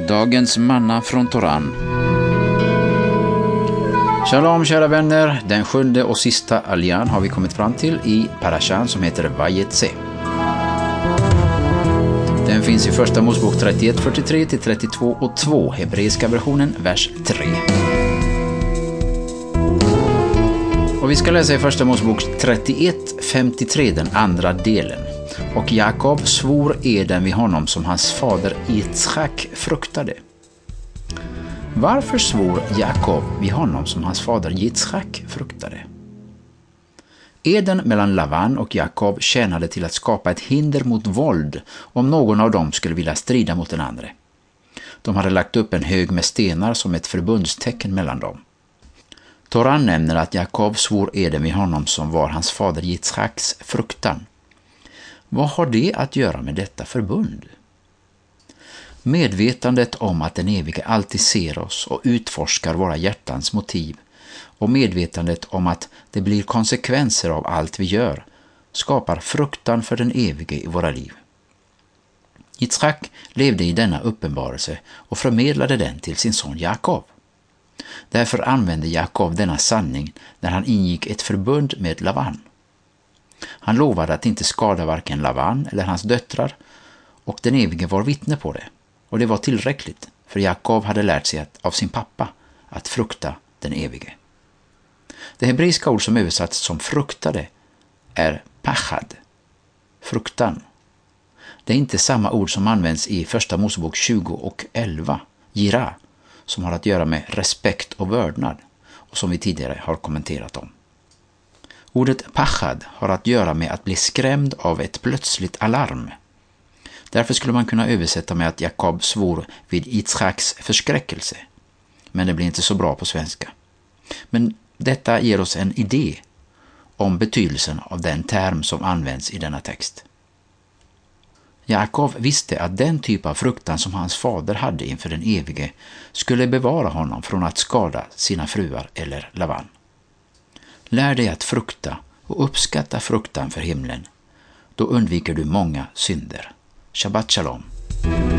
Dagens manna från Toran. Shalom kära vänner, den 7:e och sista aljan har vi kommit fram till i parashan som heter Vayetse. Den finns i första Mosebok 31, 43-32 och 2, hebreiska versionen, vers 3. Och vi ska läsa i första Mosebok 31, 53, den andra delen. Och Jakob svor eden vid honom som hans fader Yitzchak fruktade. Varför svor Jakob vid honom som hans fader Yitzchak fruktade? Eden mellan Lavan och Jakob tjänade till att skapa ett hinder mot våld om någon av dem skulle vilja strida mot den andra. De hade lagt upp en hög med stenar som ett förbundstecken mellan dem. Toran nämner att Jakob svor eden vid honom som var hans fader Yitzchaks fruktan. Vad har det att göra med detta förbund? Medvetandet om att den evige alltid ser oss och utforskar våra hjärtans motiv och medvetandet om att det blir konsekvenser av allt vi gör skapar fruktan för den evige i våra liv. Yitzchak levde i denna uppenbarelse och förmedlade den till sin son Jakob. Därför använde Jakob denna sanning när han ingick ett förbund med Lavan. Han lovade att inte skada varken Lavan eller hans döttrar, och den evige var vittne på det. Och det var tillräckligt, för Jakob hade lärt sig av sin pappa att frukta den evige. Det hebreiska ord som översatts som fruktade är pachad, fruktan. Det är inte samma ord som används i första Mosebok 20 och 11, jira, som har att göra med respekt och vördnad, och som vi tidigare har kommenterat om. Ordet pachad har att göra med att bli skrämd av ett plötsligt alarm. Därför skulle man kunna översätta med att Jakob svor vid Yitzchaks förskräckelse. Men det blir inte så bra på svenska. Men detta ger oss en idé om betydelsen av den term som används i denna text. Jakob visste att den typ av fruktan som hans fader hade inför den evige skulle bevara honom från att skada sina fruar eller Lavan. Lär dig att frukta och uppskatta fruktan för himlen. Då undviker du många synder. Shabbat shalom.